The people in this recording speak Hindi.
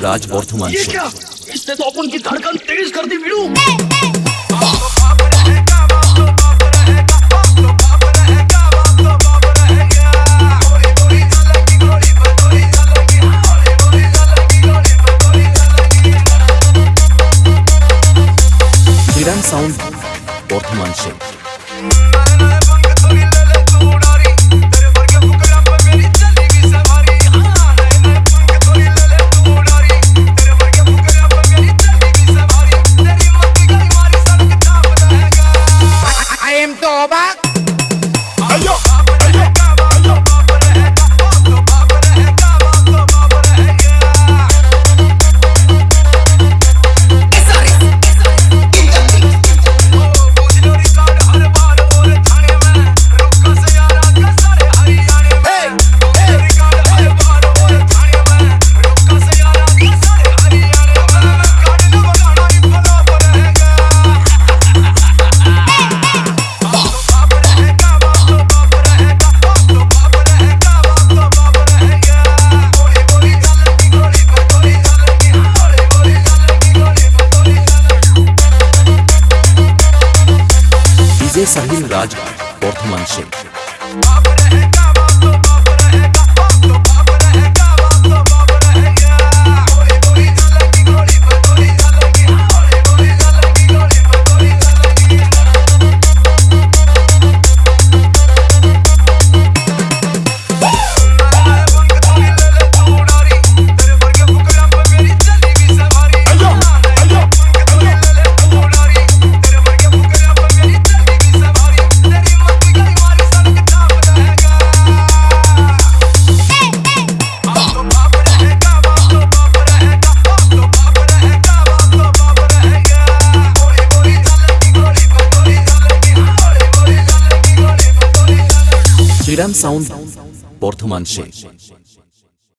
राज बर्धमान ये क्या? इसने तो अपन की धड़कन तेज कर दी वीरू। श्रीराम साउंड बर्धमान से साहिल राज बर्धमान से श्रीराम साउंड बर्धमान से।